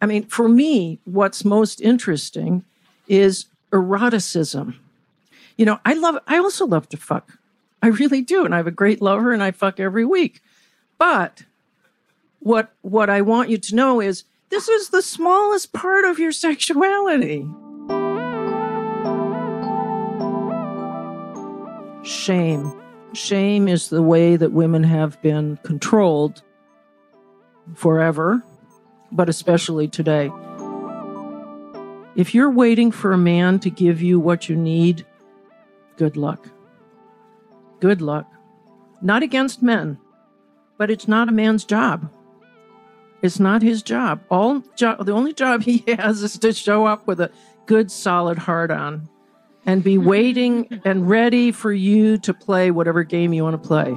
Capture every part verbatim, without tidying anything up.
I mean, for me, what's most interesting is eroticism. You know, I love, I also love to fuck. I really do. And I have a great lover and I fuck every week. But what, what I want you to know is this is the smallest part of your sexuality. Shame. Shame is the way that women have been controlled forever, but especially today. If you're waiting for a man to give you what you need, good luck. Good luck. Not against men, but it's not a man's job. It's not his job. All jo- the only job he has is to show up with a good, solid hard-on and be waiting and ready for you to play whatever game you want to play.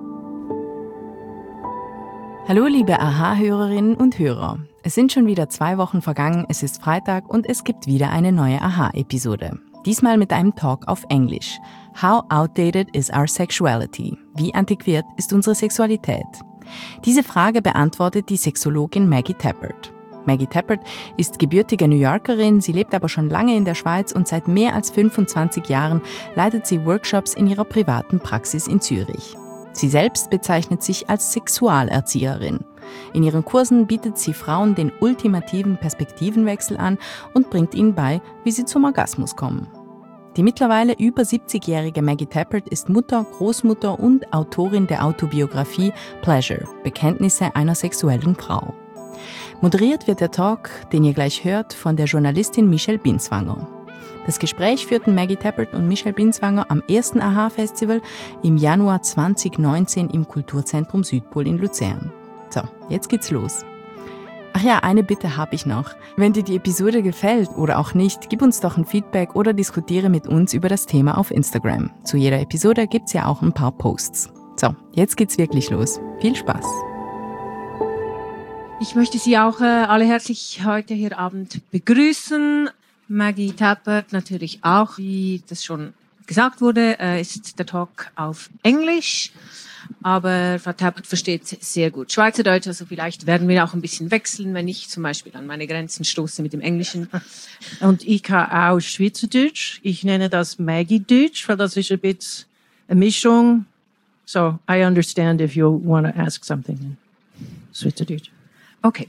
Hallo liebe Aha-Hörerinnen und Hörer. Es sind schon wieder zwei Wochen vergangen, es ist Freitag und es gibt wieder eine neue Aha-Episode. Diesmal mit einem Talk auf Englisch. How outdated is our sexuality? Wie antiquiert ist unsere Sexualität? Diese Frage beantwortet die Sexologin Maggie Tappert. Maggie Tappert ist gebürtige New Yorkerin, sie lebt aber schon lange in der Schweiz und seit mehr als fünfundzwanzig Jahren leitet sie Workshops in ihrer privaten Praxis in Zürich. Sie selbst bezeichnet sich als Sexualerzieherin. In ihren Kursen bietet sie Frauen den ultimativen Perspektivenwechsel an und bringt ihnen bei, wie sie zum Orgasmus kommen. Die mittlerweile über siebzigjährige Maggie Tappert ist Mutter, Großmutter und Autorin der Autobiografie Pleasure – Bekenntnisse einer sexuellen Frau. Moderiert wird der Talk, den ihr gleich hört, von der Journalistin Michelle Binswanger. Das Gespräch führten Maggie Tappert und Michelle Binswanger am ersten Aha-Festival im Januar zweitausendneunzehn im Kulturzentrum Südpol in Luzern. So, jetzt geht's los. Ach ja, eine Bitte habe ich noch. Wenn dir die Episode gefällt oder auch nicht, gib uns doch ein Feedback oder diskutiere mit uns über das Thema auf Instagram. Zu jeder Episode gibt's ja auch ein paar Posts. So, jetzt geht's wirklich los. Viel Spaß! Ich möchte Sie auch äh, alle herzlich heute hier Abend begrüßen. Maggie Tappert natürlich auch, wie das schon gesagt wurde, äh, ist der Talk auf Englisch. Aber Frau Tappert versteht sehr gut Schweizerdeutsch, also vielleicht werden wir auch ein bisschen wechseln, wenn ich zum Beispiel an meine Grenzen stoße mit dem Englischen. Und ich kann auch Schweizerdeutsch. Ich nenne das Maggie-Deutsch, weil das ist ein bisschen eine Mischung. So, I understand if you want to ask something in Schweizerdeutsch. Okay.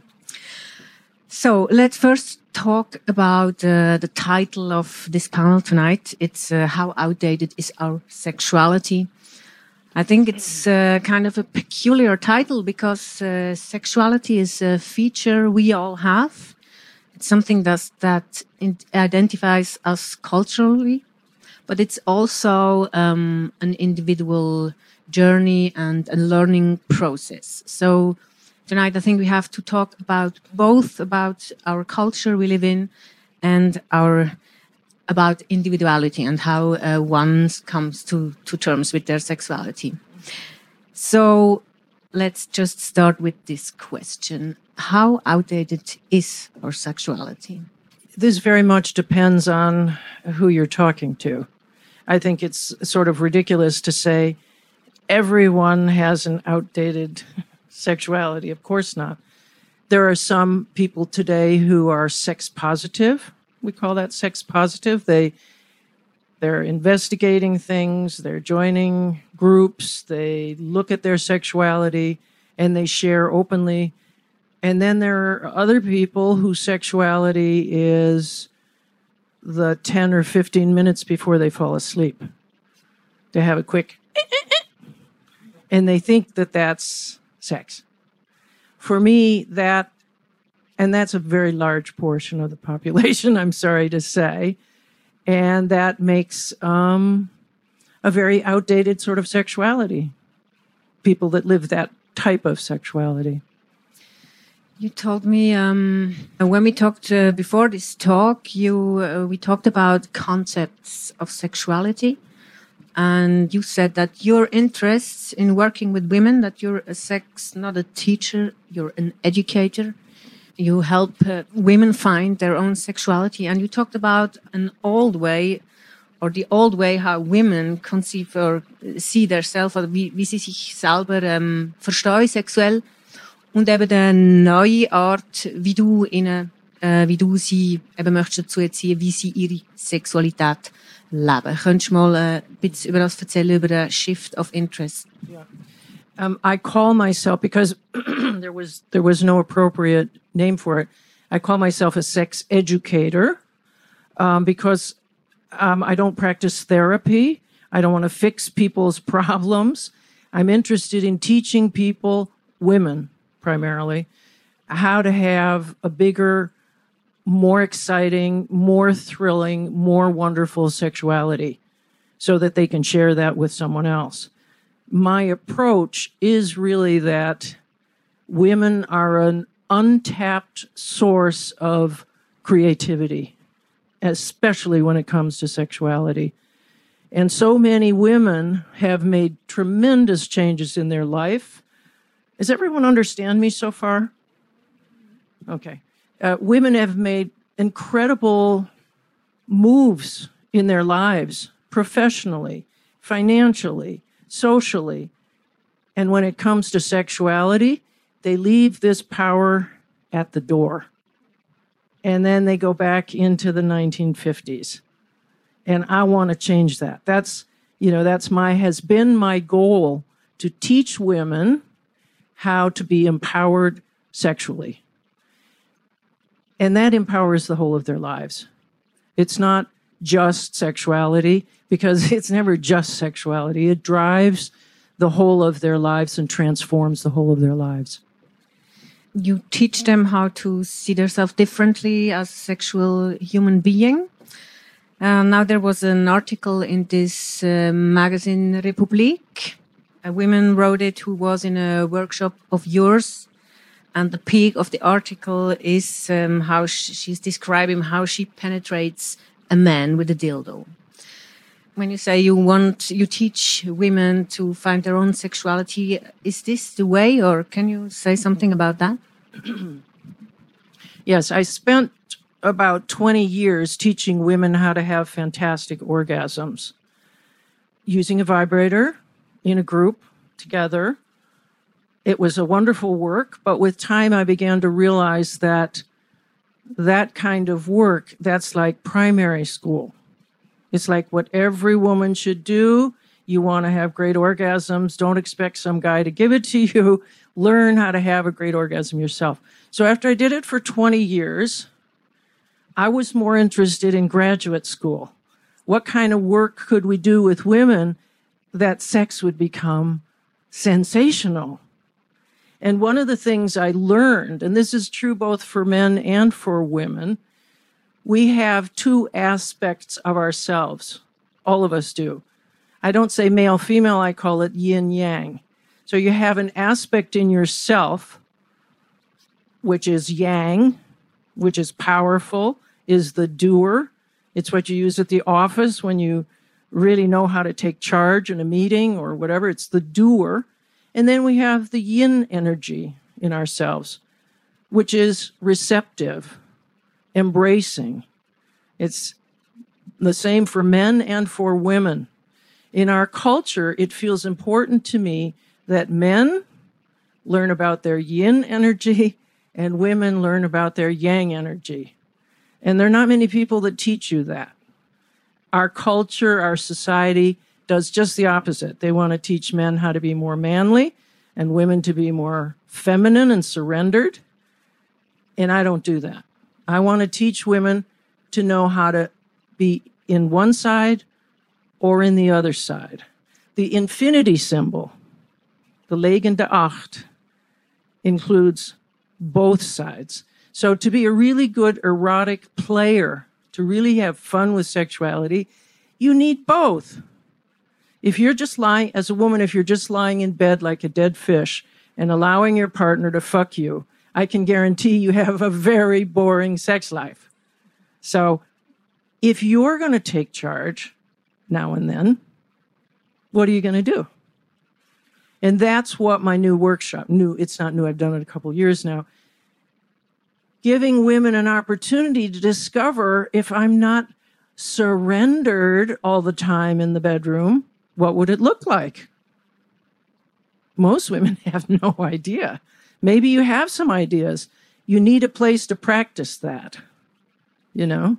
So, let's first talk about uh, the title of this panel tonight. It's uh, How Outdated is Our Sexuality? I think it's uh, kind of a peculiar title because uh, sexuality is a feature we all have. It's something that's, that identifies us culturally, but it's also um, an individual journey and a learning process. So tonight I think we have to talk about both about our culture we live in and our about individuality and how uh, one comes to, to terms with their sexuality. So let's just start with this question. How outdated is our sexuality? This very much depends on who you're talking to. I think it's sort of ridiculous to say everyone has an outdated sexuality. Of course not. There are some people today who are sex positive. We call that sex positive. They, they're investigating things, they're joining groups, they look at their sexuality, and they share openly. And then there are other people whose sexuality is the ten or fifteen minutes before they fall asleep. They have a quick, and they think that that's sex. For me, that And that's a very large portion of the population, I'm sorry to say. And that makes um, a very outdated sort of sexuality. People that live that type of sexuality. You told me um, when we talked uh, before this talk, you uh, we talked about concepts of sexuality. And you said that your interests in working with women, that you're a sex, not a teacher, you're an educator. You help uh, women find their own sexuality. And you talked about an old way, or the old way how women conceive or see themselves, oder wie, wie sie sich selber ähm, verstehen sexuell. und eben eine neue Art, wie du ihnen, äh, wie du sie eben möchtest dazu erziehen, wie sie ihre Sexualität leben. Könntest du mal äh, ein bisschen über das erzählen, über den Shift of Interest? Yeah. Um, I call myself, because there was there was no appropriate name for it, I call myself a sex educator um, because um, I don't practice therapy. I don't want to fix people's problems. I'm interested in teaching people, women primarily, how to have a bigger, more exciting, more thrilling, more wonderful sexuality so that they can share that with someone else. My approach is really that women are an untapped source of creativity, especially when it comes to sexuality. And so many women have made tremendous changes in their life. Does everyone understand me so far? Okay. Uh, women have made incredible moves in their lives, professionally, financially, socially. And when it comes to sexuality, they leave this power at the door. And then they go back into the nineteen fifties. And I want to change that. That's, you know, that's my, has been my goal, to teach women how to be empowered sexually. And that empowers the whole of their lives. It's not just sexuality, because it's never just sexuality. It drives the whole of their lives and transforms the whole of their lives. You teach them how to see themselves differently as a sexual human being. Uh, now there was an article in this uh, magazine Republik. A woman wrote it who was in a workshop of yours. And the peak of the article is um, how sh- she's describing how she penetrates a man with a dildo. When you say you want, you teach women to find their own sexuality, is this the way, or can you say something about that? Yes, I spent about twenty years teaching women how to have fantastic orgasms using a vibrator in a group together. It was a wonderful work, but with time I began to realize that that kind of work, that's like primary school. It's like what every woman should do. You want to have great orgasms. Don't expect some guy to give it to you. Learn how to have a great orgasm yourself. So after I did it for twenty years, I was more interested in graduate school. What kind of work could we do with women that sex would become sensational? And one of the things I learned, and this is true both for men and for women, we have two aspects of ourselves. All of us do. I don't say male, female, I call it yin yang. So you have an aspect in yourself, which is yang, which is powerful, is the doer. It's what you use at the office when you really know how to take charge in a meeting or whatever. It's the doer. And then we have the yin energy in ourselves, which is receptive, embracing. It's the same for men and for women. In our culture, it feels important to me that men learn about their yin energy and women learn about their yang energy. And there are not many people that teach you that. Our culture, our society does just the opposite. They want to teach men how to be more manly and women to be more feminine and surrendered. And I don't do that. I want to teach women to know how to be in one side or in the other side. The infinity symbol, the legende acht, includes both sides. So to be a really good erotic player, to really have fun with sexuality, you need both. If you're just lying, as a woman, if you're just lying in bed like a dead fish and allowing your partner to fuck you, I can guarantee you have a very boring sex life. So if you're going to take charge now and then, what are you going to do? And that's what my new workshop, new, it's not new, I've done it a couple of years now, giving women an opportunity to discover, if I'm not surrendered all the time in the bedroom, what would it look like? Most women have no idea. Maybe you have some ideas. You need a place to practice that, you know?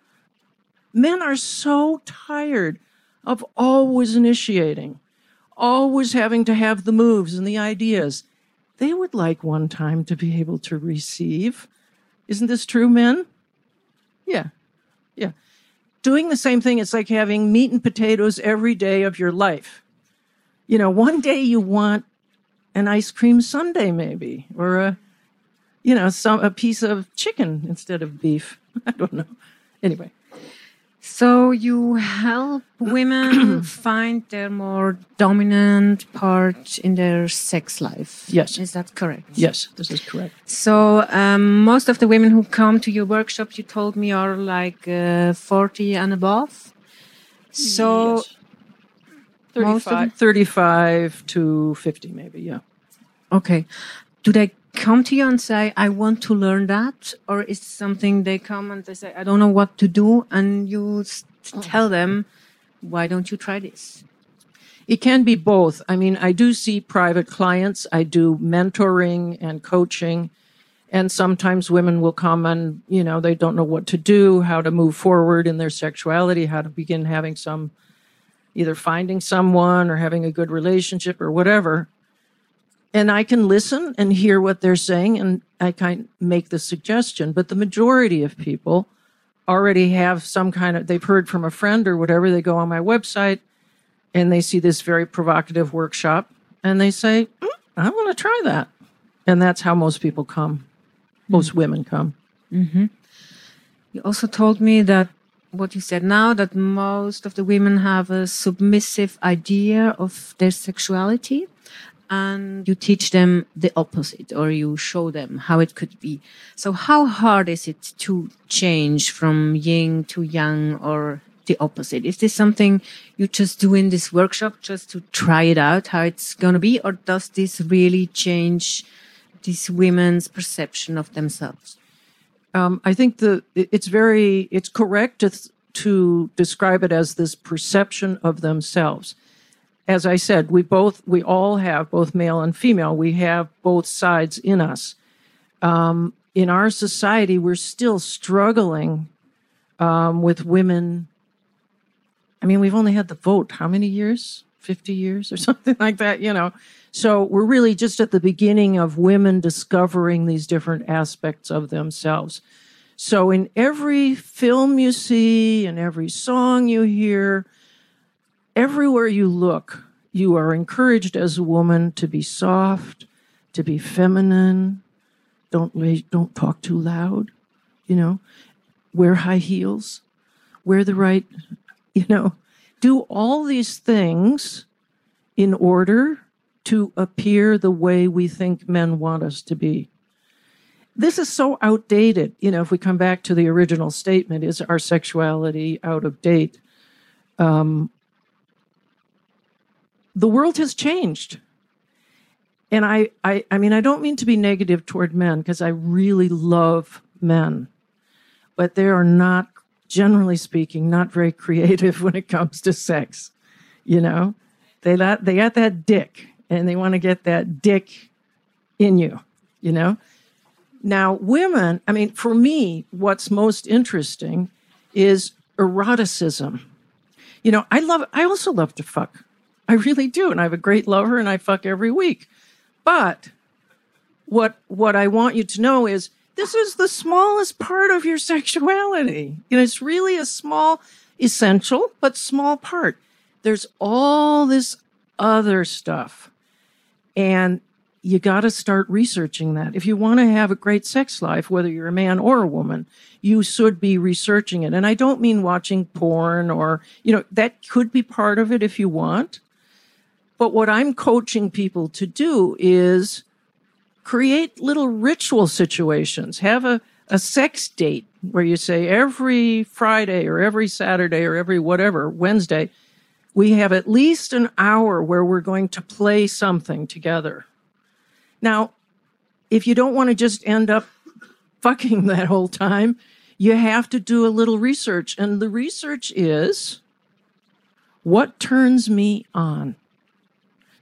Men are so tired of always initiating, always having to have the moves and the ideas. They would like one time to be able to receive. Isn't this true, men? Yeah, yeah. Doing the same thing, it's like having meat and potatoes every day of your life. You know, one day you want an ice cream sundae maybe, or a, you know, some a piece of chicken instead of beef. I don't know. Anyway. So you help women find their more dominant part in their sex life. Yes. Is that correct? Yes, this is correct. So um, most of the women who come to your workshop, you told me, are like uh, forty and above. So yes. thirty-five, thirty-five to fifty maybe, yeah. Okay. Do they come to you and say, I want to learn that? Or is it something they come and they say, I don't know what to do, and you tell them, why don't you try this? It can be both. I mean, I do see private clients. I do mentoring and coaching. And sometimes women will come and, you know, they don't know what to do, how to move forward in their sexuality, how to begin having some, either finding someone or having a good relationship or whatever. And I can listen and hear what they're saying, and I kind of make the suggestion. But the majority of people already have some kind of, they've heard from a friend or whatever. They go on my website and they see this very provocative workshop and they say, mm, I want to try that. And that's how most people come. Most mm-hmm. women come. Mm-hmm. You also told me that what you said now, that most of the women have a submissive idea of their sexuality. And you teach them the opposite, or you show them how it could be. So how hard is it to change from yin to yang, or the opposite? Is this something you just do in this workshop just to try it out, how it's going to be? Or does this really change these women's perception of themselves? Um, I think the it's very, it's correct to, to describe it as this perception of themselves. As I said, we both, we all have, both male and female, we have both sides in us. Um, in our society, we're still struggling um, with women. I mean, we've only had the vote, how many years? fifty years or something like that, you know. So we're really just at the beginning of women discovering these different aspects of themselves. So in every film you see, in every song you hear, everywhere you look, you are encouraged as a woman to be soft, to be feminine. Don't don't talk too loud, you know. Wear high heels, wear the right, you know, do all these things in order to appear the way we think men want us to be. This is so outdated. You know, if we come back to the original statement, is our sexuality out of date? Um, The world has changed. And I, I, I mean, I don't mean to be negative toward men, because I really love men. But they are not, generally speaking, not very creative when it comes to sex. You know, they got, they got that dick, and they want to get that dick in you, you know. Now, women, I mean, for me, what's most interesting is eroticism. You know, I love, I also love to fuck. I really do. And I have a great lover and I fuck every week. But what what I want you to know is this is the smallest part of your sexuality. You know, it's really a small, essential, but small part. There's all this other stuff. And you got to start researching that. If you want to have a great sex life, whether you're a man or a woman, you should be researching it. And I don't mean watching porn or, you know, that could be part of it if you want. But what I'm coaching people to do is create little ritual situations. Have a, a sex date where you say every Friday or every Saturday or every whatever, Wednesday, we have at least an hour where we're going to play something together. Now, if you don't want to just end up fucking that whole time, you have to do a little research. And the research is, what turns me on?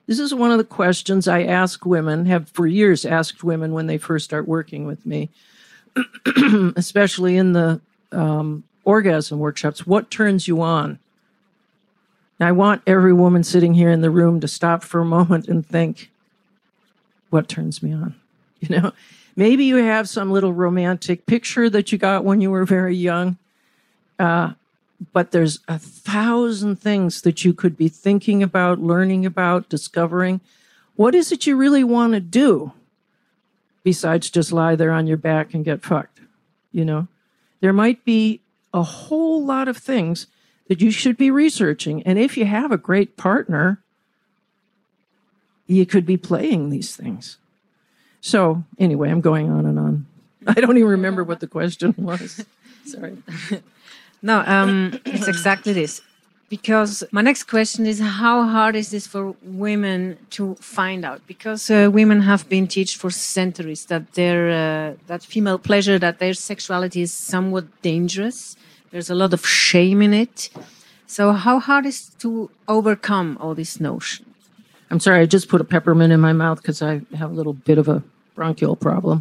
This is one of the questions I ask women, have for years asked women when they first start working with me, especially in the um, orgasm workshops. What turns you on? I want every woman sitting here in the room to stop for a moment and think, what turns me on? You know, maybe you have some little romantic picture that you got when you were very young, uh, but there's a thousand things that you could be thinking about, learning about, discovering. What is it you really want to do besides just lie there on your back and get fucked? You know, there might be a whole lot of things that you should be researching. And if you have a great partner, you could be playing these things. So anyway, I'm going on and on. I don't even remember what the question was. Sorry. No, um, it's exactly this. Because my next question is, how hard is this for women to find out? Because uh, women have been taught for centuries that their uh, that female pleasure, that their sexuality is somewhat dangerous. There's a lot of shame in it. So how hard is it to overcome all these notions? I'm sorry, I just put a peppermint in my mouth because I have a little bit of a bronchial problem.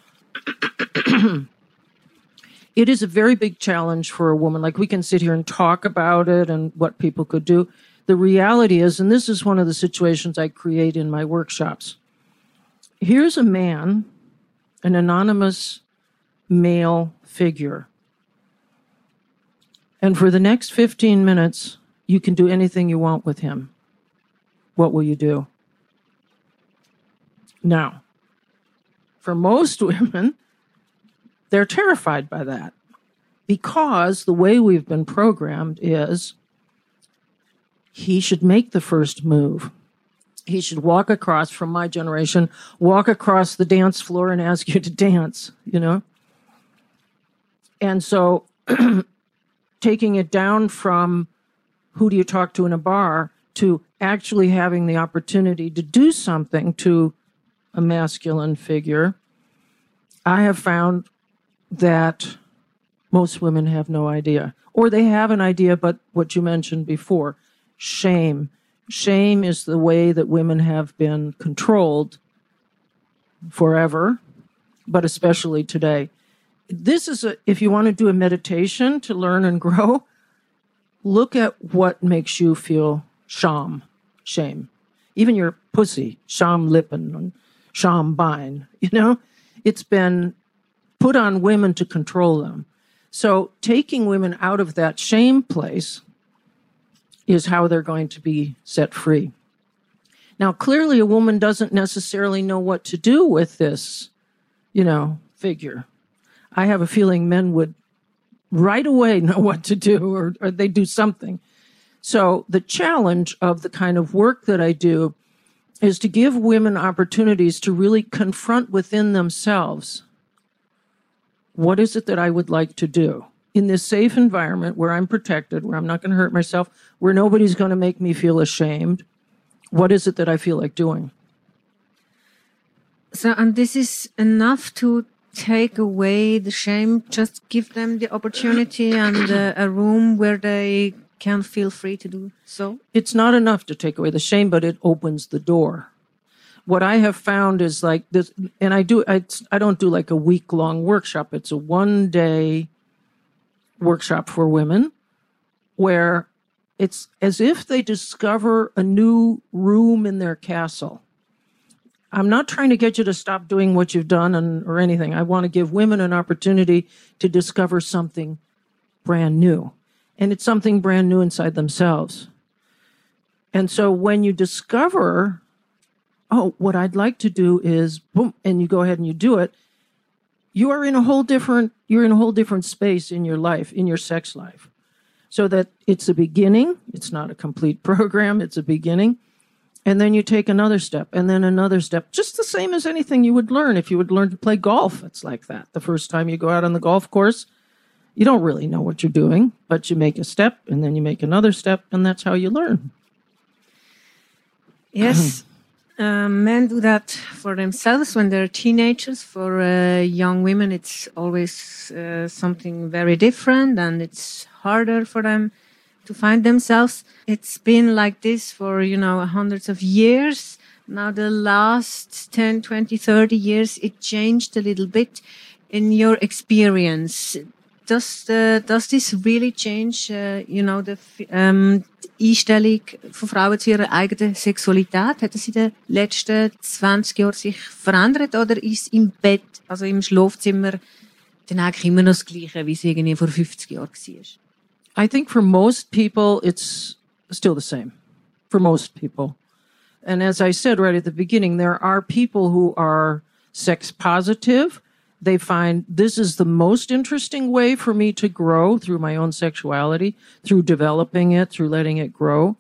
It is a very big challenge for a woman. Like, we can sit here and talk about it and what people could do. The reality is, and this is one of the situations I create in my workshops. Here's a man, an anonymous male figure. And for the next fifteen minutes, you can do anything you want with him. What will you do? Now, for most women, they're terrified by that, because the way we've been programmed is he should make the first move. He should walk across, from my generation, walk across the dance floor and ask you to dance, you know? And so taking it down from who do you talk to in a bar to actually having the opportunity to do something to a masculine figure, I have found that most women have no idea. Or they have an idea, but what you mentioned before, shame. Shame is the way that women have been controlled forever, but especially today. This is a, if you want to do a meditation to learn and grow, look at what makes you feel sham, shame. Even your pussy, Schamlippen, Schambein, you know, it's been put on women to control them. So taking women out of that shame place is how they're going to be set free. Now, clearly a woman doesn't necessarily know what to do with this, you know, figure. I have a feeling men would right away know what to do, or, or they do something. So the challenge of the kind of work that I do is to give women opportunities to really confront within themselves, what is it that I would like to do in this safe environment where I'm protected, where I'm not going to hurt myself, where nobody's going to make me feel ashamed? What is it that I feel like doing? So, and this is enough to take away the shame, just give them the opportunity and uh, a room where they can feel free to do so? It's not enough to take away the shame, but it opens the door. What I have found is like this, and I do, I, I don't do like a week-long workshop. It's a one-day workshop for women where it's as if they discover a new room in their castle. I'm not trying to get you to stop doing what you've done and, or anything. I want to give women an opportunity to discover something brand new. And it's something brand new inside themselves. And so when you discover, oh, what I'd like to do is, boom, and you go ahead and you do it, you are in a whole different, you're in a whole different space in your life, in your sex life. So that it's a beginning. It's not a complete program. It's a beginning. And then you take another step and then another step, just the same as anything you would learn. If you would learn to play golf, it's like that. The first time you go out on the golf course, you don't really know what you're doing, but you make a step and then you make another step, and that's how you learn. Yes. Uh, men do that for themselves when they're teenagers. For uh, young women, it's always uh, something very different, and it's harder for them. to find themselves. It's been like this for, you know, hundreds of years. Now the last ten, twenty, thirty years, it changed a little bit. In your experience, does the, does this really change, uh, you know, the um, die Einstellung von Frauen zu ihrer eigenen Sexualität? Hat es in den letzten zwanzig Jahren sich verändert oder ist im Bett, also im Schlafzimmer, dann eigentlich immer noch das Gleiche, wie es irgendwie vor fünfzig Jahren war? I think for most people, it's still the same. For most people. And as I said right at the beginning, there are people who are sex positive. They find this is the most interesting way for me to grow through my own sexuality, through developing it, through letting it grow.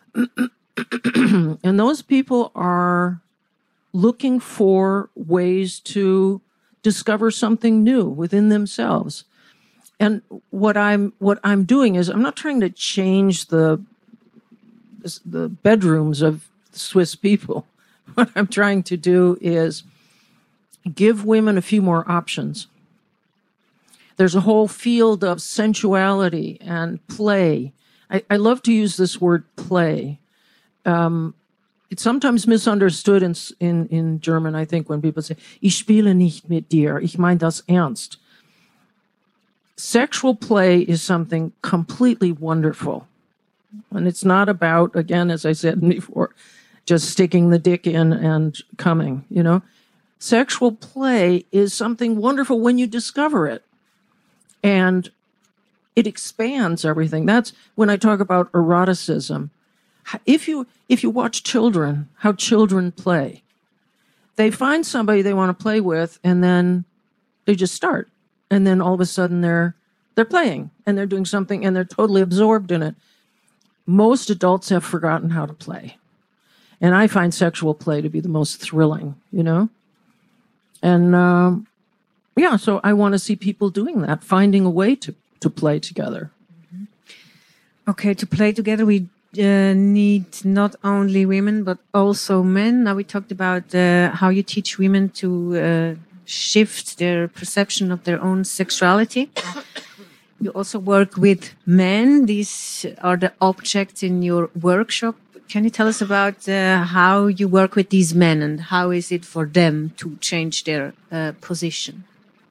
And those people are looking for ways to discover something new within themselves. And what I'm what I'm doing is I'm not trying to change the the bedrooms of Swiss people. What I'm trying to do is give women a few more options. There's a whole field of sensuality and play. I, I love to use this word play. Um, it's sometimes misunderstood in, in, in German, I think, when people say, ich spiele nicht mit dir, ich meine das ernst. Sexual play is something completely wonderful. And it's not about, again, as I said before, just sticking the dick in and coming, you know. Sexual play is something wonderful when you discover it. And it expands everything. That's when I talk about eroticism. If you if you watch children, how children play, they find somebody they want to play with, and then they just start. And then all of a sudden they're they're playing and they're doing something and they're totally absorbed in it. Most adults have forgotten how to play. And I find sexual play to be the most thrilling, you know? And um, yeah, so I want to see people doing that, finding a way to, to play together. Okay, to play together, we uh, need not only women, but also men. Now we talked about uh, how you teach women to uh, shift their perception of their own sexuality. You also work with men. These are the objects in your workshop. Can you tell us about uh, how you work with these men and how is it for them to change their uh, position?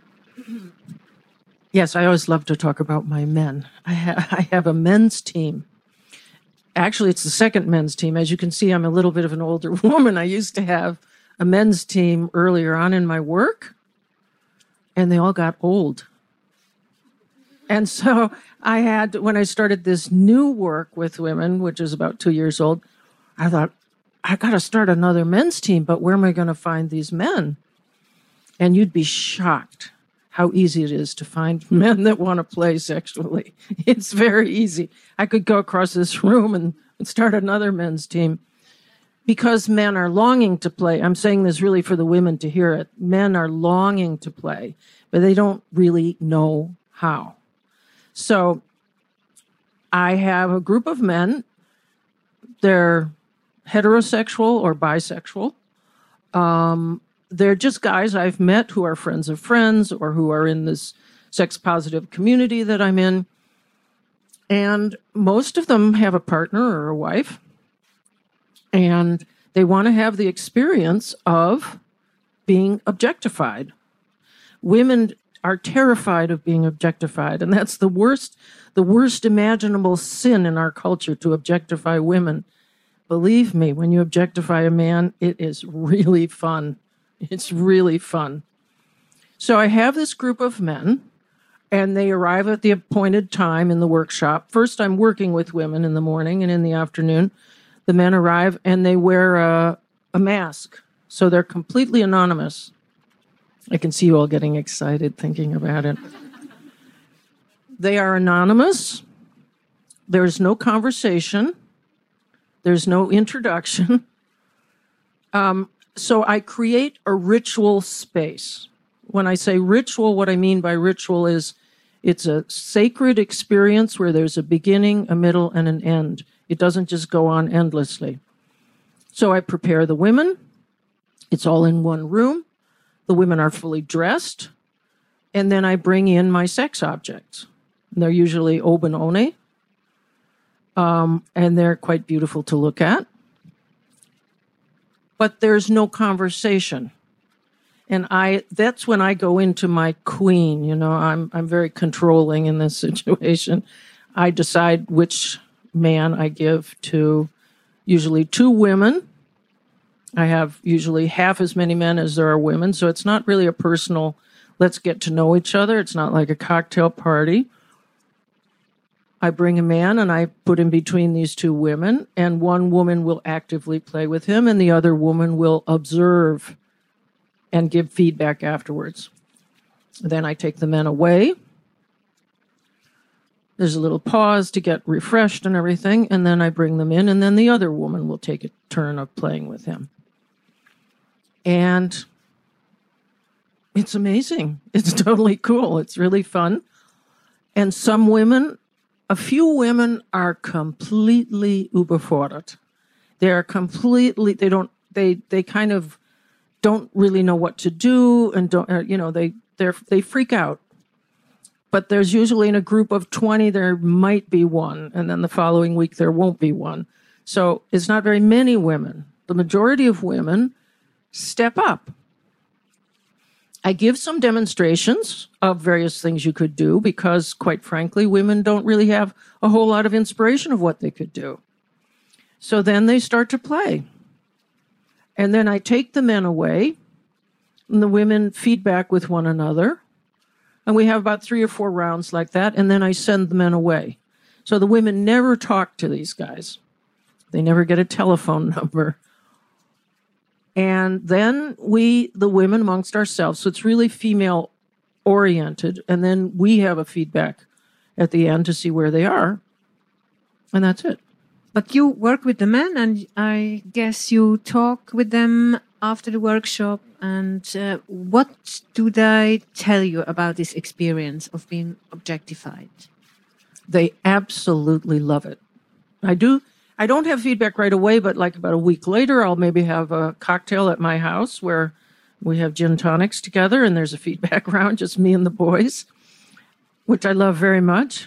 Yes, I always love to talk about my men. I, ha- I have a men's team. Actually, it's the second men's team. As you can see, I'm a little bit of an older woman. I used to have a men's team earlier on in my work, and they all got old. And so I had, when I started this new work with women, which is about two years old, I thought, I got to start another men's team, but where am I going to find these men? And you'd be shocked how easy it is to find men that want to play sexually. It's very easy. I could go across this room and, and start another men's team because men are longing to play. I'm saying this really for the women to hear it. Men are longing to play, but they don't really know how. So I have a group of men. They're heterosexual or bisexual. Um, they're just guys I've met who are friends of friends or who are in this sex-positive community that I'm in. And most of them have a partner or a wife. And they want to have the experience of being objectified. Women are terrified of being objectified, and that's the worst, the worst imaginable sin in our culture, to objectify women. Believe me, when you objectify a man, it is really fun. It's really fun. So I have this group of men, and they arrive at the appointed time in the workshop. First, I'm working with women in the morning, and in the afternoon, the men arrive, and they wear a, a mask. So they're completely anonymous. I can see you all getting excited thinking about it. They are anonymous. There's no conversation. There's no introduction. Um, so I create a ritual space. When I say ritual, what I mean by ritual is it's a sacred experience where there's a beginning, a middle, and an end. It doesn't just go on endlessly. So I prepare the women. It's all in one room. The women are fully dressed. And then I bring in my sex objects. They're usually oben one. um, and they're quite beautiful to look at. But there's no conversation. And I that's when I go into my queen, you know, I'm I'm very controlling in this situation. I decide which man I give to usually two women. I have usually half as many men as there are women, so it's not really a personal, let's get to know each other. It's not like a cocktail party. I bring a man and I put him between these two women, and one woman will actively play with him and the other woman will observe and give feedback afterwards. Then I take the men away. There's a little pause to get refreshed and everything, and then I bring them in, and then the other woman will take a turn of playing with him. And it's amazing. It's totally cool. It's really fun. And some women, a few women are completely überfordert. They are completely, they don't, they, they kind of don't really know what to do and don't, you know, they, they're, they freak out. But there's usually in a group of twenty, there might be one. And then the following week, there won't be one. So it's not very many women. The majority of women step up. I give some demonstrations of various things you could do because, quite frankly, women don't really have a whole lot of inspiration of what they could do. So then they start to play. And then I take the men away, and the women feedback with one another. And we have about three or four rounds like that, and then I send the men away. So the women never talk to these guys. They never get a telephone number. And then we, the women amongst ourselves, so it's really female-oriented, and then we have a feedback at the end to see where they are, and that's it. But you work with the men, and I guess you talk with them after the workshop. And uh, what do they tell you about this experience of being objectified? They absolutely love it. I do. I don't have feedback right away, but like about a week later, I'll maybe have a cocktail at my house where we have gin tonics together, and there's a feedback round, just me and the boys, which I love very much.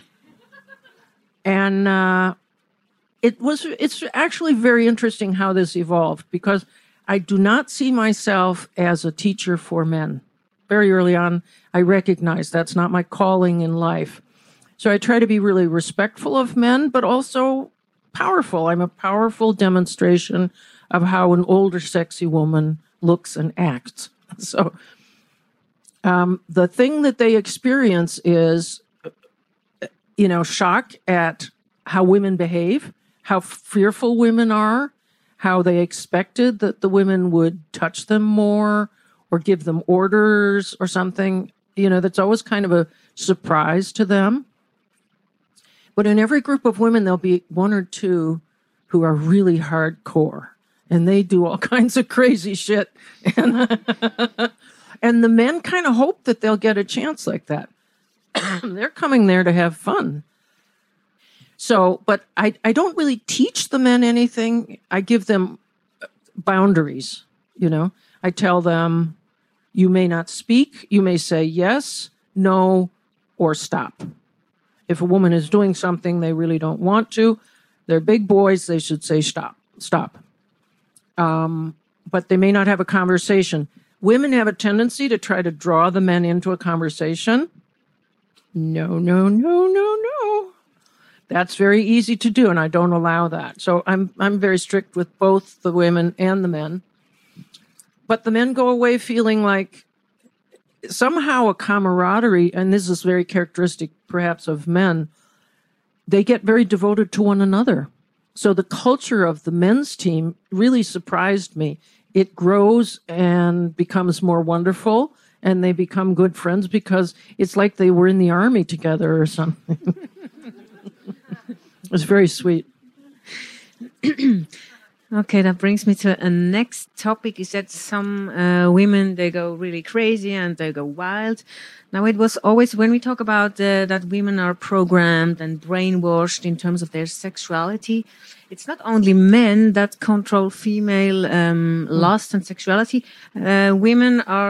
And uh, it was. It's actually very interesting how this evolved, because I do not see myself as a teacher for men. Very early on, I recognized that's not my calling in life. So I try to be really respectful of men, but also powerful. I'm a powerful demonstration of how an older, sexy woman looks and acts. So um, the thing that they experience is, you know, shock at how women behave, how fearful women are, how they expected that the women would touch them more or give them orders or something. You know, that's always kind of a surprise to them. But in every group of women, there'll be one or two who are really hardcore, and they do all kinds of crazy shit. And, and the men kind of hope that they'll get a chance like that. They're coming there to have fun. So, but I, I don't really teach the men anything. I give them boundaries, you know. I tell them, you may not speak. You may say yes, no, or stop. If a woman is doing something they really don't want to, they're big boys, they should say stop, stop. Um, but they may not have a conversation. Women have a tendency to try to draw the men into a conversation. No, no, no, no, no. That's very easy to do, and I don't allow that. So I'm I'm very strict with both the women and the men. But the men go away feeling like somehow a camaraderie, and this is very characteristic perhaps of men, they get very devoted to one another. So the culture of the men's team really surprised me. It grows and becomes more wonderful, and they become good friends because it's like they were in the army together or something. It's very sweet. Okay, that brings me to a next topic. You said some uh, women, they go really crazy and they go wild. Now, it was always, when we talk about uh, that women are programmed and brainwashed in terms of their sexuality, it's not only men that control female um, lust and sexuality. Uh, women are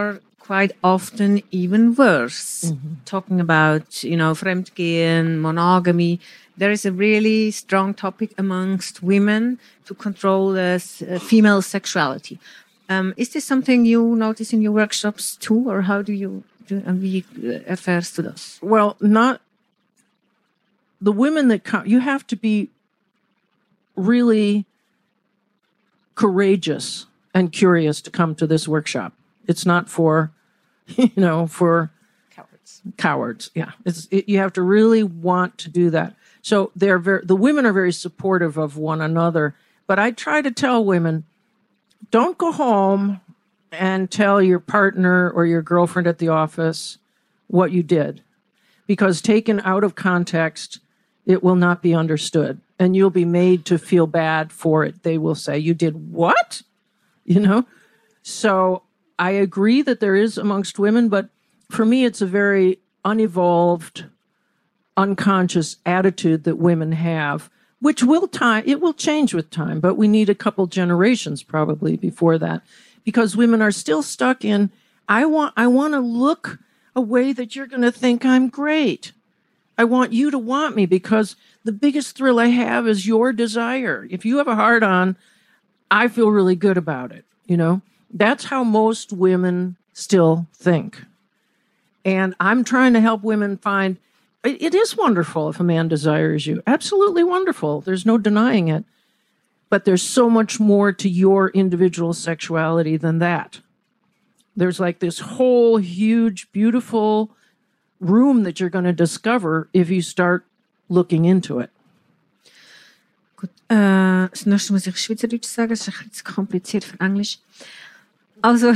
quite often even worse. Mm-hmm. Talking about, you know, fremdgehen, monogamy. There is a really strong topic amongst women to control uh, female sexuality. Um, is this something you notice in your workshops too, or how do you do uh, wie erfährst du das? Well, not the women that come. You have to be really courageous and curious to come to this workshop. It's not for, you know, for cowards. Cowards, yeah. It's it, you have to really want to do that. So they're very, the women are very supportive of one another. But I try to tell women, don't go home and tell your partner or your girlfriend at the office what you did, because taken out of context, it will not be understood, and you'll be made to feel bad for it. They will say, you did what? You know? So I agree that there is amongst women, but for me, it's a very unevolved, unconscious attitude that women have, which will time, it will change with time, but we need a couple generations probably before that, because women are still stuck in, I want, I want to look a way that you're going to think I'm great. I want you to want me because the biggest thrill I have is your desire. If you have a heart on, I feel really good about it. You know, that's how most women still think. And I'm trying to help women find, it, it is wonderful if a man desires you. Absolutely wonderful. There's no denying it. But there's so much more to your individual sexuality than that. There's like this whole huge, beautiful room that you're going to discover if you start looking into it. Gut, äh, das nächste muss ich Schweizerdeutsch sagen, das ist ein bisschen zu kompliziert für Englisch. Also,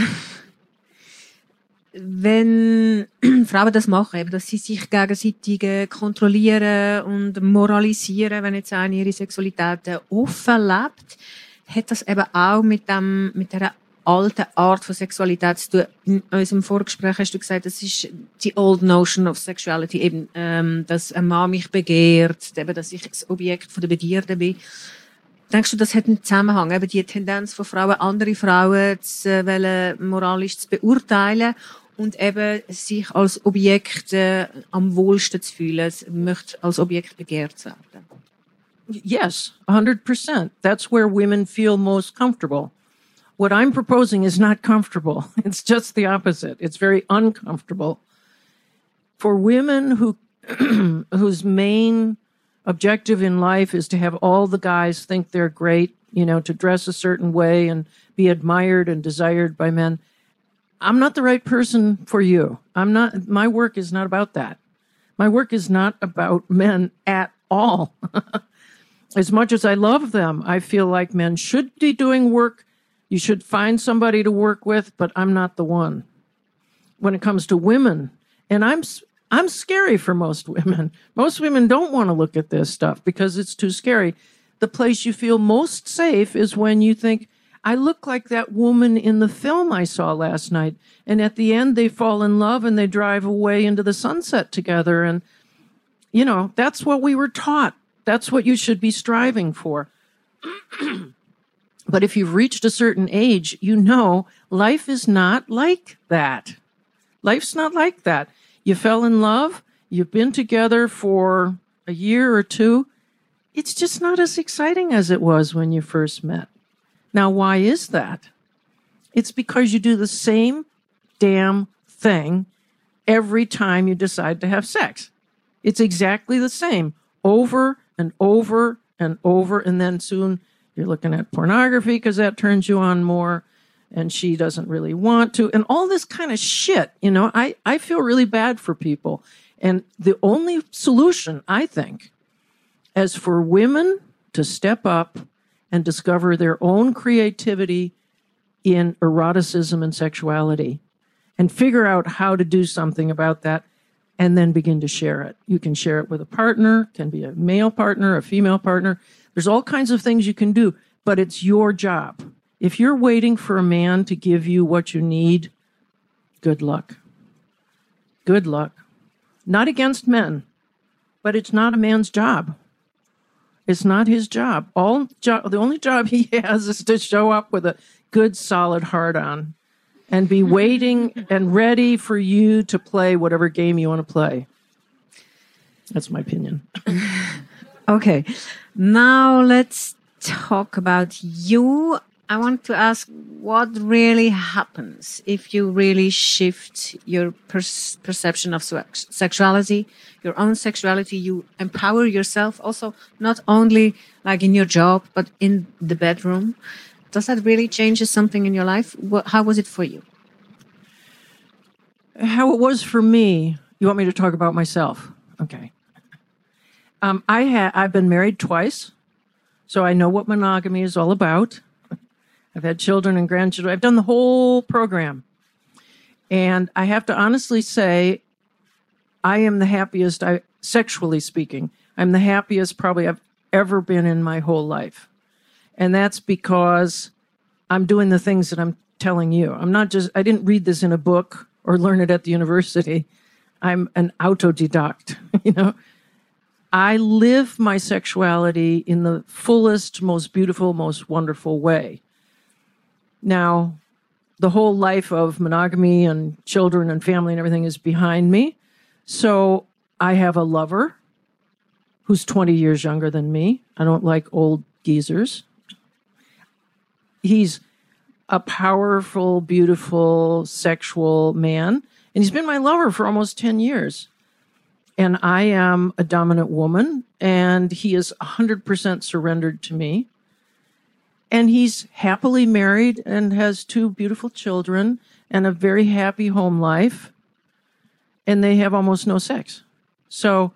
wenn Frauen das machen, eben, dass sie sich gegenseitig äh, kontrollieren und moralisieren, wenn jetzt eine ihre Sexualität äh, offen lebt, hat das eben auch mit dem, mit der alten Art von Sexualität zu tun. In unserem Vorgespräch hast du gesagt, das ist die old notion of sexuality, eben, ähm, dass ein Mann mich begehrt, eben, dass ich das Objekt von der Begierde bin. Denkst du, das hat einen Zusammenhang, eben die Tendenz von Frauen, andere Frauen zu äh, wollen, moralisch zu beurteilen und eben sich als Objekt äh, am wohlsten zu fühlen, möchte als Objekt begehrt werden? Yes, one hundred percent. That's where women feel most comfortable. What I'm proposing is not comfortable. It's just the opposite. It's very uncomfortable. For women who whose main objective in life is to have all the guys think they're great, you know, to dress a certain way and be admired and desired by men, I'm not the right person for you. I'm not, my work is not about that. My work is not about men at all. As much as I love them, I feel like men should be doing work. You should find somebody to work with, but I'm not the one. When it comes to women, and I'm I'm scary for most women. Most women don't want to look at this stuff because it's too scary. The place you feel most safe is when you think, I look like that woman in the film I saw last night. And at the end, they fall in love and they drive away into the sunset together. And, you know, that's what we were taught. That's what you should be striving for. But if you've reached a certain age, you know life is not like that. Life's not like that. You fell in love. You've been together for a year or two. It's just not as exciting as it was when you first met. Now, why is that? It's because you do the same damn thing every time you decide to have sex. It's exactly the same over and over and over. And then soon you're looking at pornography because that turns you on more, and she doesn't really want to, and all this kind of shit. You know, I, I feel really bad for people. And the only solution, I think, is for women to step up and discover their own creativity in eroticism and sexuality and figure out how to do something about that and then begin to share it. You can share it with a partner, can be a male partner, a female partner. There's all kinds of things you can do, but it's your job. If you're waiting for a man to give you what you need, good luck. Good luck. Not against men, but it's not a man's job. It's not his job. All jo- the only job he has is to show up with a good, solid heart on and be waiting and ready for you to play whatever game you want to play. That's my opinion. Okay, now let's talk about you. I want to ask what really happens if you really shift your per- perception of sex- sexuality, your own sexuality. You empower yourself also, not only like in your job, but in the bedroom. Does that really change something in your life? What, how was it for you? How it was for me. You want me to talk about myself? Okay. Um, I ha- I've been married twice, so I know what monogamy is all about. I've had children and grandchildren. I've done the whole program. And I have to honestly say, I am the happiest, I, sexually speaking, I'm the happiest probably I've ever been in my whole life. And that's because I'm doing the things that I'm telling you. I'm not just, I didn't read this in a book or learn it at the university. I'm an autodidact, you know. I live my sexuality in the fullest, most beautiful, most wonderful way. Now, the whole life of monogamy and children and family and everything is behind me. So I have a lover who's twenty years younger than me. I don't like old geezers. He's a powerful, beautiful, sexual man. And he's been my lover for almost ten years. And I am a dominant woman, and he is one hundred percent surrendered to me. And he's happily married and has two beautiful children and a very happy home life. And they have almost no sex. So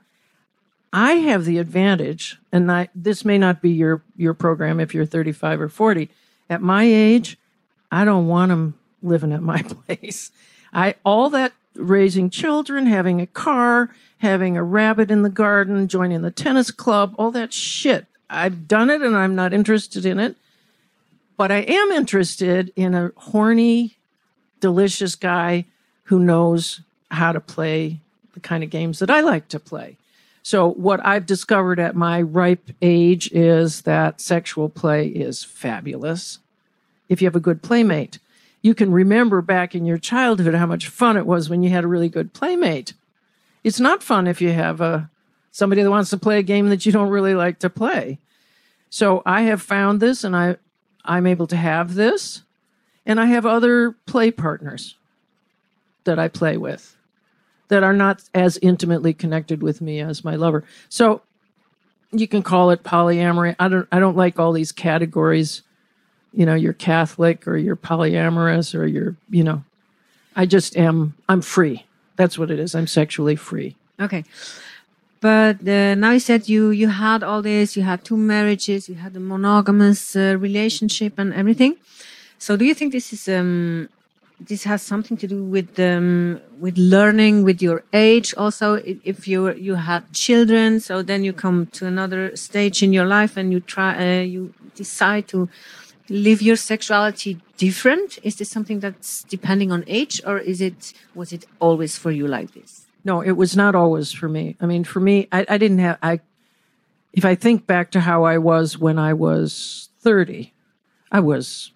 I have the advantage, and I, this may not be your, your program if you're thirty-five or forty. At my age, I don't want him living at my place. I all that raising children, having a car, having a rabbit in the garden, joining the tennis club, all that shit. I've done it and I'm not interested in it. But I am interested in a horny, delicious guy who knows how to play the kind of games that I like to play. So what I've discovered at my ripe age is that sexual play is fabulous if you have a good playmate. You can remember back in your childhood how much fun it was when you had a really good playmate. It's not fun if you have a somebody that wants to play a game that you don't really like to play. So I have found this, and I I'm able to have this, and I have other play partners that I play with that are not as intimately connected with me as my lover. So you can call it polyamory. I don't I don't like all these categories. You know, you're Catholic or you're polyamorous or you're, you know, I just am, I'm free. That's what it is. I'm sexually free. Okay. But uh, now you said you, you had all this, you had two marriages, you had a monogamous uh, relationship and everything. So do you think this is, um, this has something to do with, um, with learning with your age also? If you, you had children, so then you come to another stage in your life and you try, uh, you decide to live your sexuality different? Is this something that's depending on age, or is it, was it always for you like this? No, it was not always for me. I mean, for me, I, I didn't have, I, if I think back to how I was when I was thirty, I was,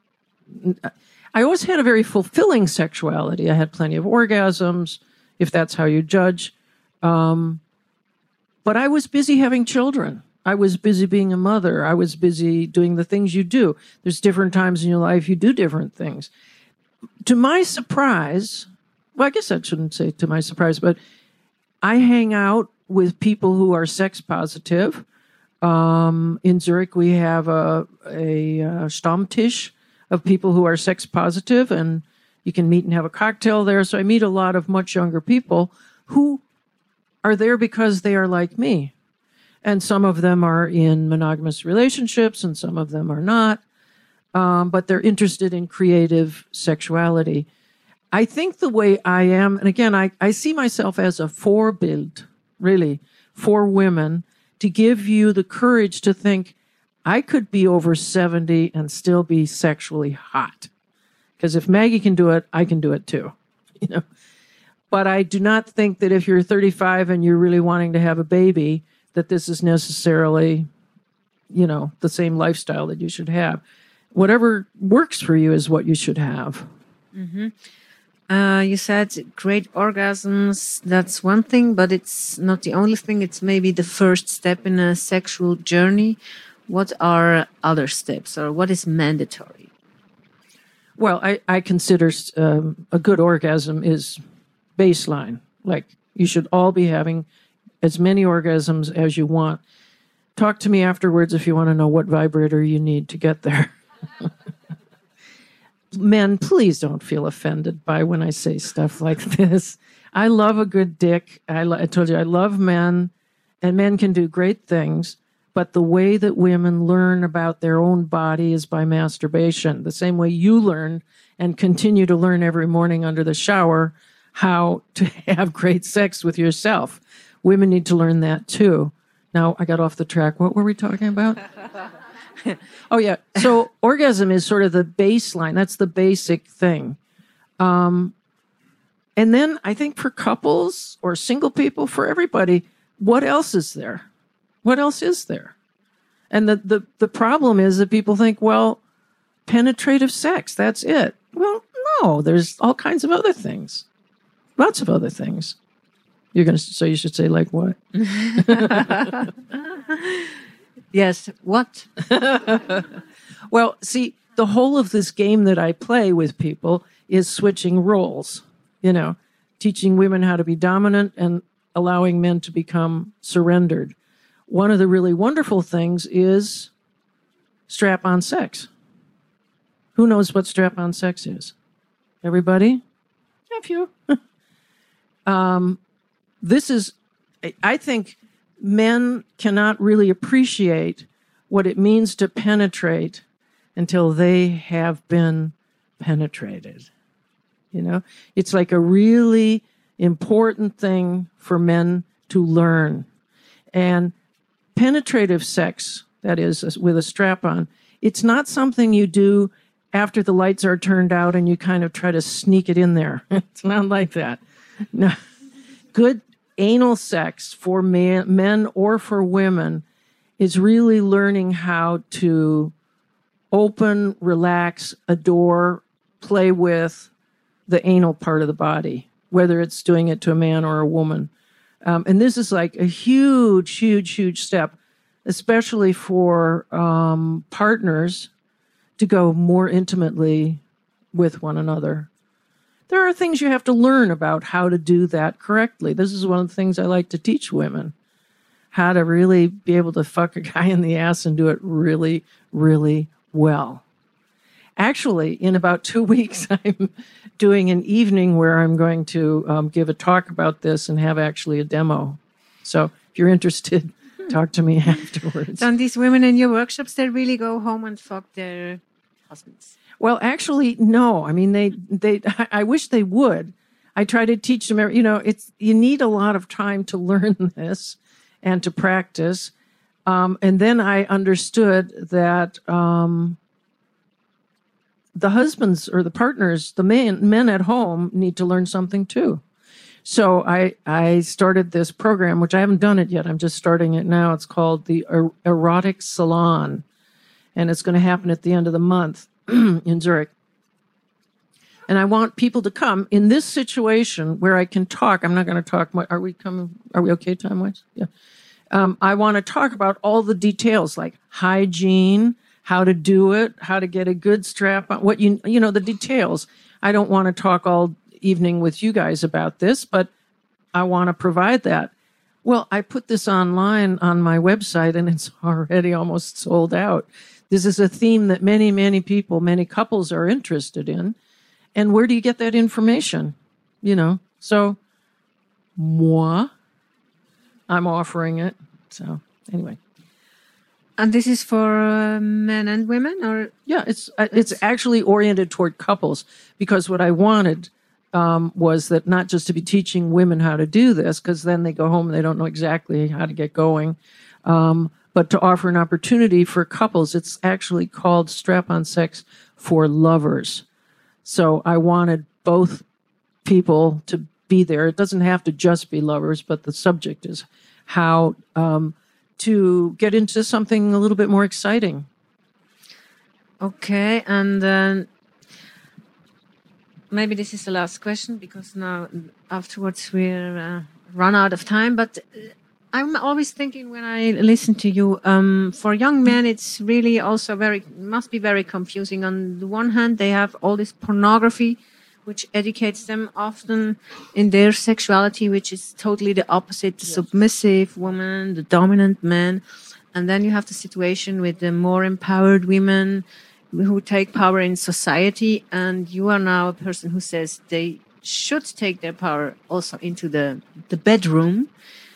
I always had a very fulfilling sexuality. I had plenty of orgasms, if that's how you judge. Um, but I was busy having children. I was busy being a mother. I was busy doing the things you do. There's different times in your life you do different things. To my surprise, well, I guess I shouldn't say to my surprise, but I hang out with people who are sex positive. Um, in Zurich, we have a, a, a Stammtisch of people who are sex positive, and you can meet and have a cocktail there. So I meet a lot of much younger people who are there because they are like me. And some of them are in monogamous relationships and some of them are not. Um, but they're interested in creative sexuality. I think the way I am, and again, I, I see myself as a Vorbild, really, for women, to give you the courage to think, I could be over seventy and still be sexually hot. Because if Maggie can do it, I can do it too. You know. But I do not think that if you're thirty-five and you're really wanting to have a baby, that this is necessarily, you know, the same lifestyle that you should have. Whatever works for you is what you should have. Uh, you said great orgasms, that's one thing, but it's not the only thing. It's maybe the first step in a sexual journey. What are other steps, or what is mandatory? Well, I, I consider um, a good orgasm is baseline. Like, you should all be having as many orgasms as you want. Talk to me afterwards if you want to know what vibrator you need to get there. Men, please don't feel offended by when I say stuff like this. I love a good dick. I, lo- I told you, I love men, and men can do great things. But the way that women learn about their own body is by masturbation, the same way you learn and continue to learn every morning under the shower how to have great sex with yourself. Women need to learn that too. Now, I got off the track. What were we talking about? Oh, yeah. So orgasm is sort of the baseline. That's the basic thing. Um, and then I think for couples or single people, for everybody, what else is there? What else is there? And the, the, the problem is that people think, well, penetrative sex, that's it. Well, no, there's all kinds of other things. Lots of other things. You're going to, so you should say like what? Yes, what? Well, see, the whole of this game that I play with people is switching roles, you know, teaching women how to be dominant and allowing men to become surrendered. One of the really wonderful things is strap-on sex. Who knows what strap-on sex is? Everybody? A few. um, this is, I think men cannot really appreciate what it means to penetrate until they have been penetrated. You know, it's like a really important thing for men to learn. And penetrative sex, that is, with a strap on, it's not something you do after the lights are turned out and you kind of try to sneak it in there. It's not like that. No. Good anal sex for man, men or for women is really learning how to open, relax, adore, play with the anal part of the body, whether it's doing it to a man or a woman. Um, and this is like a huge, huge, huge step, especially for um, partners to go more intimately with one another. There are things you have to learn about how to do that correctly. This is one of the things I like to teach women, how to really be able to fuck a guy in the ass and do it really, really well. Actually, in about two weeks, I'm doing an evening where I'm going to um, give a talk about this and have actually a demo. So if you're interested, talk to me afterwards. And these women in your workshops, they really go home and fuck their husbands. Well, actually, no. I mean, they, they, I wish they would. I try to teach them, you know, it's, you need a lot of time to learn this and to practice. Um, and then I understood that, um, the husbands or the partners, the men, men at home need to learn something too. So I, I started this program, which I haven't done it yet. I'm just starting it now. It's called the er- Erotic Salon. And it's going to happen at the end of the month in Zurich. And I want people to come in this situation where I can talk. I'm not going to talk much. Are we coming? Are we okay time-wise? Yeah. Um, I want to talk about all the details like hygiene, how to do it, how to get a good strap on, what you, you know, the details. I don't want to talk all evening with you guys about this, but I want to provide that. Well, I put this online on my website and it's already almost sold out. This is a theme that many, many people, many couples are interested in. And where do you get that information? You know, so moi, I'm offering it. So anyway. And this is for uh, men and women, or yeah, it's uh, it's actually oriented toward couples, because what I wanted um, was that not just to be teaching women how to do this, because then they go home and they don't know exactly how to get going, um, but to offer an opportunity for couples. It's actually called Strap-on Sex for Lovers. So I wanted both people to be there. It doesn't have to just be lovers, but the subject is how um, to get into something a little bit more exciting. Okay, and then maybe this is the last question because now afterwards we're uh, run out of time. But uh, I'm always thinking when I listen to you, um, for young men, it's really also very, must be very confusing. On the one hand, they have all this pornography, which educates them often in their sexuality, which is totally the opposite, the yes. submissive woman, the dominant man. And then you have the situation with the more empowered women who take power in society. And you are now a person who says they should take their power also into the, the bedroom.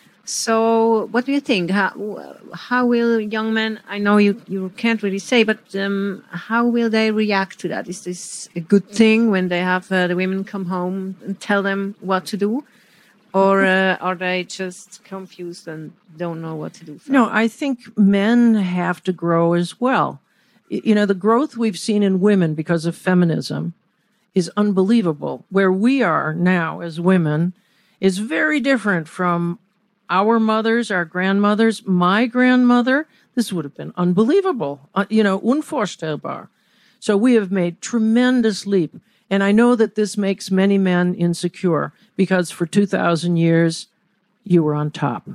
So what do you think? How, how will young men, I know you, you can't really say, but um, how will they react to that? Is this a good thing when they have uh, the women come home and tell them what to do? Or uh, are they just confused and don't know what to do? No, I think men have to grow as well. You know, the growth we've seen in women because of feminism is unbelievable. Where we are now as women is very different from our mothers, our grandmothers, my grandmother. This would have been unbelievable, uh, you know, unvorstellbar. So we have made tremendous leap. And I know that this makes many men insecure because for two thousand years, you were on top.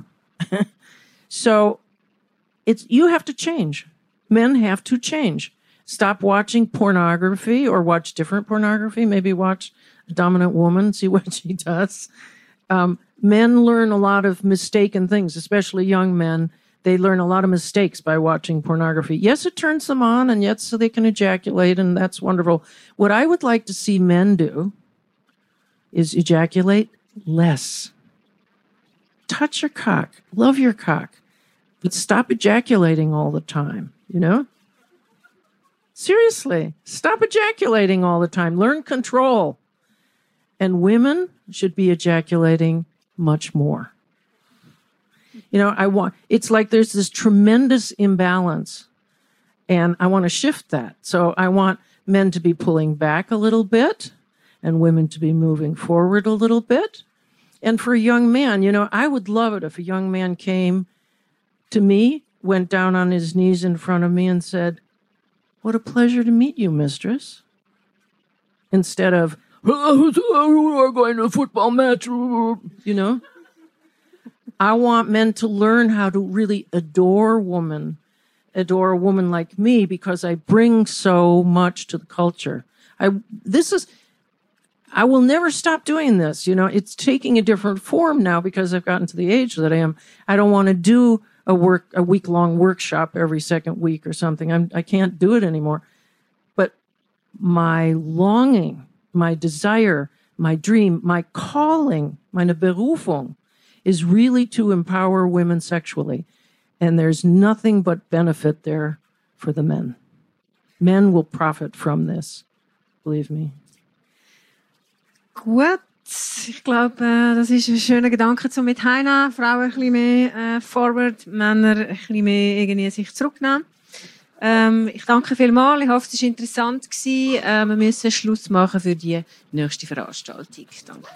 So it's you have to change. Men have to change. Stop watching pornography or watch different pornography. Maybe watch a dominant woman, see what she does. Um, men learn a lot of mistaken things, especially young men. They learn a lot of mistakes by watching pornography. Yes, it turns them on, and yes, so they can ejaculate, and that's wonderful. What I would like to see men do is ejaculate less. Touch your cock. Love your cock. But stop ejaculating all the time, you know? Seriously, stop ejaculating all the time. Learn control. And women should be ejaculating much more. You know, I want, it's like there's this tremendous imbalance, and I want to shift that. So I want men to be pulling back a little bit and women to be moving forward a little bit. And for a young man, you know, I would love it if a young man came to me, went down on his knees in front of me and said, "What a pleasure to meet you, mistress." Instead of, "We're going to a football match," you know. I want men to learn how to really adore women, adore a woman like me, because I bring so much to the culture. I this is, I will never stop doing this. You know, it's taking a different form now because I've gotten to the age that I am. I don't want to do a work a week long workshop every second week or something. I'm I can't do it anymore. But my longing, my desire, my dream, my calling, meine Berufung, is really to empower women sexually. And there's nothing but benefit there for the men. Men will profit from this. Believe me. Gut. Ich glaube, äh, das ist ein schöner Gedanke, um mit heimzunehmen. Frauen ein bisschen mehr äh, forward, Männer ein bisschen mehr irgendwie sich zurücknehmen. Ähm, ich danke vielmals. Ich hoffe, es war interessant gewesen. Äh, wir müssen Schluss machen für die nächste Veranstaltung. Danke.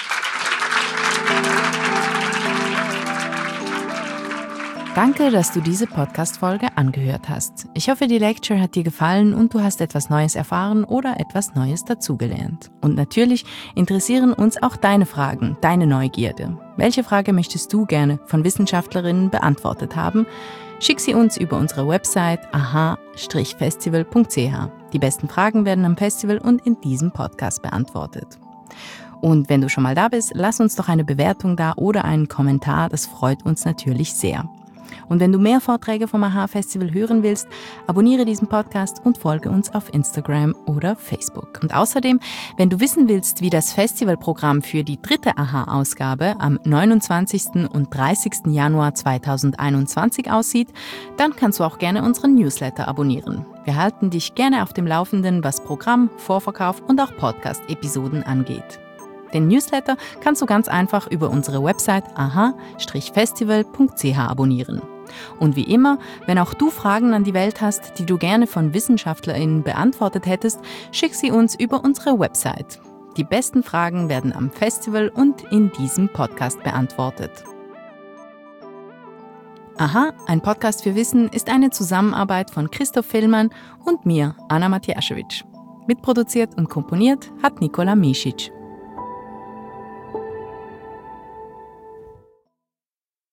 Danke, dass du diese Podcast-Folge angehört hast. Ich hoffe, die Lecture hat dir gefallen und du hast etwas Neues erfahren oder etwas Neues dazugelernt. Und natürlich interessieren uns auch deine Fragen, deine Neugierde. Welche Frage möchtest du gerne von Wissenschaftlerinnen beantwortet haben? Schick sie uns über unsere Website aha Strich festival Punkt c h. Die besten Fragen werden am Festival und in diesem Podcast beantwortet. Und wenn du schon mal da bist, lass uns doch eine Bewertung da oder einen Kommentar, das freut uns natürlich sehr. Und wenn du mehr Vorträge vom AHA Festival hören willst, abonniere diesen Podcast und folge uns auf Instagram oder Facebook. Und außerdem, wenn du wissen willst, wie das Festivalprogramm für die dritte AHA-Ausgabe am neunundzwanzigsten und dreißigsten Januar zweitausendeinundzwanzig aussieht, dann kannst du auch gerne unseren Newsletter abonnieren. Wir halten dich gerne auf dem Laufenden, was Programm, Vorverkauf und auch Podcast-Episoden angeht. Den Newsletter kannst du ganz einfach über unsere Website aha Strich festival Punkt c h abonnieren. Und wie immer, wenn auch du Fragen an die Welt hast, die du gerne von WissenschaftlerInnen beantwortet hättest, schick sie uns über unsere Website. Die besten Fragen werden am Festival und in diesem Podcast beantwortet. Aha, ein Podcast für Wissen ist eine Zusammenarbeit von Christoph Villmann und mir, Anna Matjaschewitsch. Mitproduziert und komponiert hat Nikola Misic.